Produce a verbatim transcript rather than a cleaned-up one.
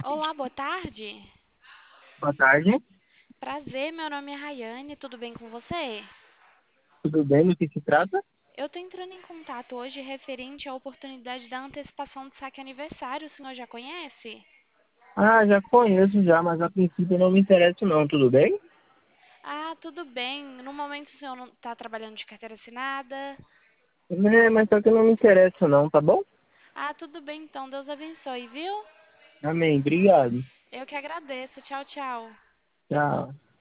Olá, boa tarde. Boa tarde, Prazer, meu nome é Rayane, tudo bem com você? tudo bem? Do que se trata? Eu tô entrando em contato hoje referente à oportunidade da antecipação de saque aniversário, o senhor já conhece? Ah, já conheço já, mas a princípio não me interessa não, tudo bem? Ah, tudo bem. No momento o senhor não está trabalhando de carteira assinada? É, mas só que não me interessa não, tá bom? Ah, tudo bem então, Deus abençoe, viu? Amém, obrigado. Eu que agradeço. Tchau, tchau. Tchau.